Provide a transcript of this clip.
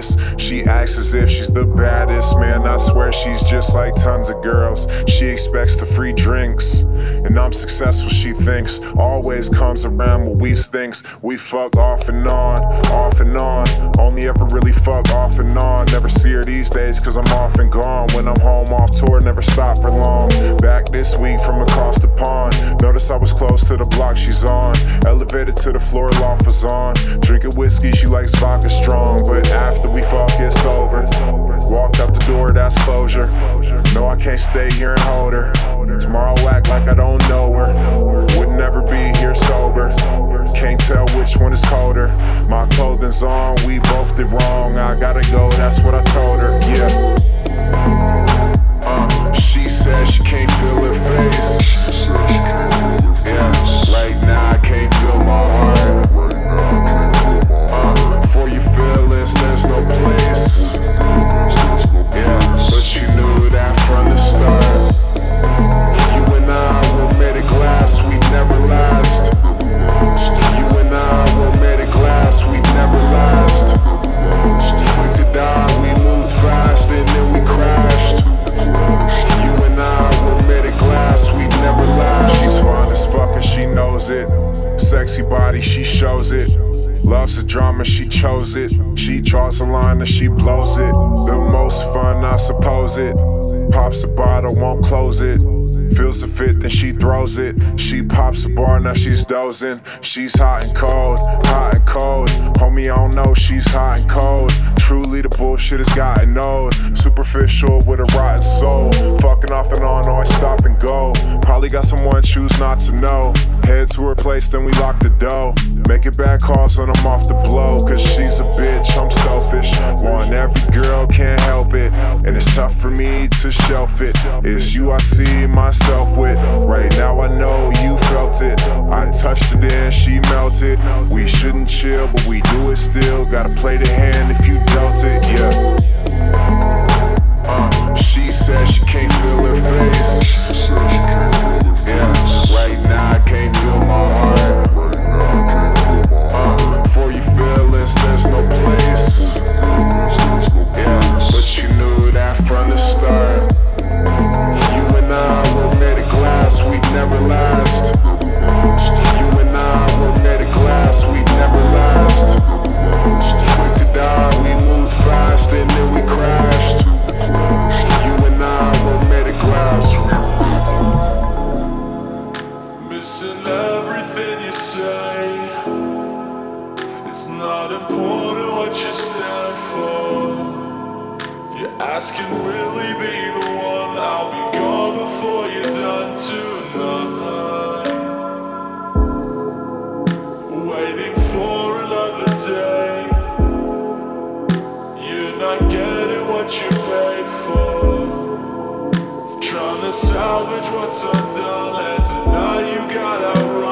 modest. She acts as if she's the baddest. Man, I swear she's just like tons of girls. She expects the free drinks, and I'm successful, she thinks. Always comes around when we stinks. We fuck off and on, off and on. Only ever really fuck off and on. Never see her these days cause I'm off and gone. When I'm home off tour, never stop for long. Back this week from across the pond. Notice I was close to the block she's on. Elevated to the floor, loft was on. Drinking whiskey, she likes vodka strong. But after we fuck, it's over. Walked out the door, that's closure. No, I can't stay here and hold her. Tomorrow act like I don't know her. Would never be here sober. Can't tell which one is colder. My clothing's on, we both did wrong. I gotta go, that's what I told her, yeah. She said she can't feel her face. Yeah, right now I can't feel my heart. For your feelings, there's no place. Yeah, but you knew that from the start. You and I were made of glass, we never last. You and I were made of glass, we never last. Quick to die, we moved fast and then we crashed. You and I were made of glass, we never last. She's fine as fuck and she knows it. Sexy body, she shows it. Loves the drama, she chose it. She draws a line and she blows it. The most fun, I suppose it. Pops the bottle, won't close it. Feels the fit, then she throws it. She pops the bar, now she's dozing. She's hot and cold, hot and cold. Homie, I don't know, she's hot and cold. Truly the bullshit has gotten old. Superficial with a rotten soul. Fucking off and on, always stop and go. Probably got someone, choose not to know. Head to her place, then we lock the door. Making bad calls when I'm off the blow. Cause she's a bitch, I'm selfish. Want every girl, can't help it. And it's tough for me to shelf it. It's you I see myself with. Right now I know you felt it. I touched it and she melted. We shouldn't chill, but we do it still. Gotta play the hand if you dealt it, yeah. She said she can't feel her face. Yeah, right now I can't feel my heart. For your feelings, there's no place. Yeah, but you knew that from the start. You and I were made of glass, we never last. You and I were made of glass, we never last. Quick to die, we moved fast and then we crashed. You and I were made of glass. Missing everything you say. It's not important what you stand for. You're asking, will he be the one? I'll be gone before you're done tonight. Waiting for another day. You're not getting what you paid for. Trying to salvage what's undone, and tonight you got out right.